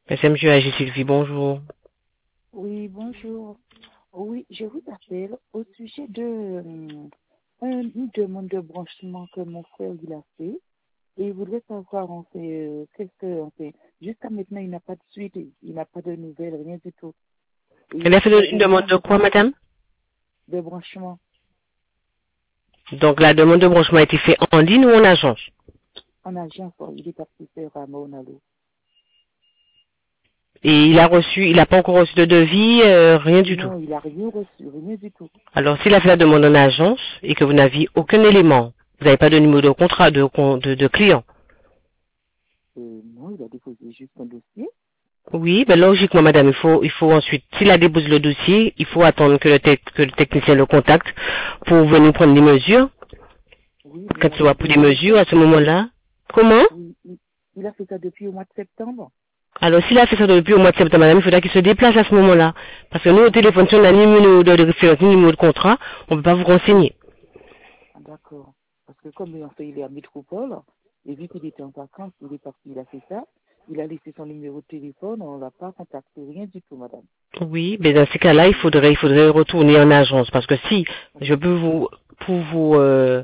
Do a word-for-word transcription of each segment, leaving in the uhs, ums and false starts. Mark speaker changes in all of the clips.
Speaker 1: S M J A G Sylvie, bonjour.
Speaker 2: Oui, bonjour. Oui, je vous appelle au sujet de euh, un- une demande de branchement que mon frère il a fait. Et il voudrait savoir, en fait, euh, qu'est-ce que, en fait, jusqu'à maintenant, il n'a pas de suite, il n'a pas de nouvelles, rien du tout. Et
Speaker 1: Elle
Speaker 2: il
Speaker 1: a fait
Speaker 2: il a
Speaker 1: une
Speaker 2: demandé
Speaker 1: demande
Speaker 2: en
Speaker 1: de
Speaker 2: fait
Speaker 1: quoi, madame?
Speaker 2: de branchement
Speaker 1: Donc, la demande de branchement a été faite en ligne ou en agence?
Speaker 2: en agence. Il est parti faire à Maunalo.
Speaker 1: Et il a reçu, il n'a pas encore reçu de devis, euh, rien du tout.
Speaker 2: Non, il n'a rien reçu, rien du tout.
Speaker 1: Alors, s'il a fait la demande en agence et que vous n'aviez aucun élément, vous n'avez pas de numéro de contrat de, con- de, de client.
Speaker 2: Et non, il a déposé juste un dossier.
Speaker 1: Oui, ben logiquement, madame, il faut, il faut ensuite, s'il a déposé le dossier, il faut attendre que le, tec- que le technicien le contacte pour venir prendre des mesures.
Speaker 2: Oui, mais
Speaker 1: Quand
Speaker 2: il a
Speaker 1: il aura
Speaker 2: fait
Speaker 1: pris
Speaker 2: ça
Speaker 1: des
Speaker 2: depuis,
Speaker 1: mesures, à ce moment-là, comment?
Speaker 2: oui, il, il a fait ça depuis au mois de septembre.
Speaker 1: Alors, s'il a fait ça depuis au mois de septembre, madame, il faudra qu'il se déplace à ce moment-là. Parce que nous, au
Speaker 2: Ah,
Speaker 1: téléphone, si on n'a ni numéro de référence, ni numéro de contrat, on ne peut pas vous renseigner.
Speaker 2: ah, d'accord. Parce que comme en fait, il est à Métropole, et vu qu'il était en vacances, il est parti, il a fait ça, il a laissé son numéro de téléphone, on ne l'a pas contacté, rien du tout, madame.
Speaker 1: Oui, mais dans ces cas-là, il faudrait, il faudrait retourner en agence. Parce que si je peux vous, pour vous, euh,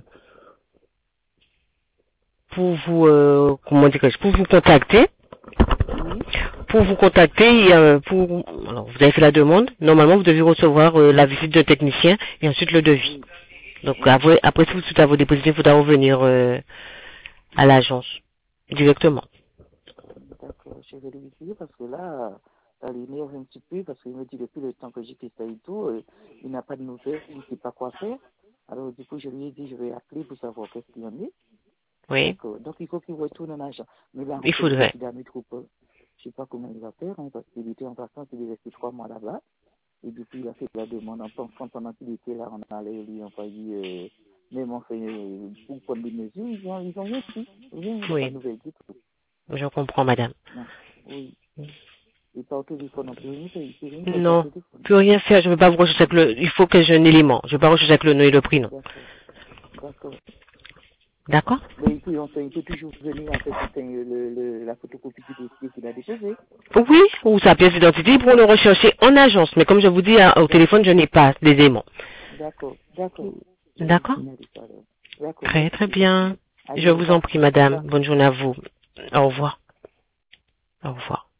Speaker 1: pour vous, euh, comment dirais-je, pour vous contacter,
Speaker 2: Oui,
Speaker 1: pour vous contacter, euh, pour, alors, vous avez fait la demande, normalement, vous devez recevoir euh, la visite d'un technicien et ensuite le devis.
Speaker 2: oui,
Speaker 1: Donc,
Speaker 2: oui.
Speaker 1: après, après tout, tout à vos déposés, il faudra revenir euh, à l'agence directement.
Speaker 2: D'accord, je vais lui dire parce que là, ça l'énerve un petit peu parce qu'il me dit depuis le temps que j'ai fait ça et tout, euh, il n'a pas de nouvelles, il ne sait pas quoi faire. Alors du coup, je lui ai dit, je vais appeler pour savoir qu'est-ce qu'il en est.
Speaker 1: Oui,
Speaker 2: D'accord, donc il faut qu'il retourne en agent. Mais là, en
Speaker 1: il
Speaker 2: fait, vu
Speaker 1: faudrait.
Speaker 2: qu'il est à Métropole, je ne sais pas comment il va faire, hein, parce qu'il était en vacances, il est resté trois mois là-bas. Et depuis, il a fait la demande en pensant pendant qu'il était là, on allait lui envoyer, euh, même en fait, euh, pour prendre des mesures, ils ont, ils ont rien pris. Rien, il n'a pas de
Speaker 1: Oui,
Speaker 2: nouvelles du tout.
Speaker 1: je comprends, madame.
Speaker 2: Non, oui. Et pas au téléphone, on peut rien faire, il peut rien faire par
Speaker 1: Non,
Speaker 2: téléphone.
Speaker 1: plus rien faire, je ne veux pas vous rechercher avec le, il faut que j'ai un élément. Je ne veux pas rechercher avec le nom et le prénom.
Speaker 2: D'accord, d'accord.
Speaker 1: D'accord?
Speaker 2: Mais il peut, enfin, il peut toujours venir, en fait, enfin, le, le, la photocopie du dossier qu'il a déposé.
Speaker 1: Oui, ou sa pièce d'identité pour le rechercher en agence. Mais comme je vous dis, hein, au
Speaker 2: D'accord,
Speaker 1: téléphone, je n'ai pas des éléments.
Speaker 2: d'accord, d'accord. Je vais lui
Speaker 1: D'accord?
Speaker 2: signaler ça alors. D'accord,
Speaker 1: Très,
Speaker 2: merci,
Speaker 1: très
Speaker 2: c'est gentil.
Speaker 1: bien.
Speaker 2: Allez,
Speaker 1: Je
Speaker 2: au
Speaker 1: vous en
Speaker 2: revoir.
Speaker 1: prie,
Speaker 2: Au
Speaker 1: madame.
Speaker 2: revoir.
Speaker 1: Bonne journée à vous. Au revoir. Au revoir.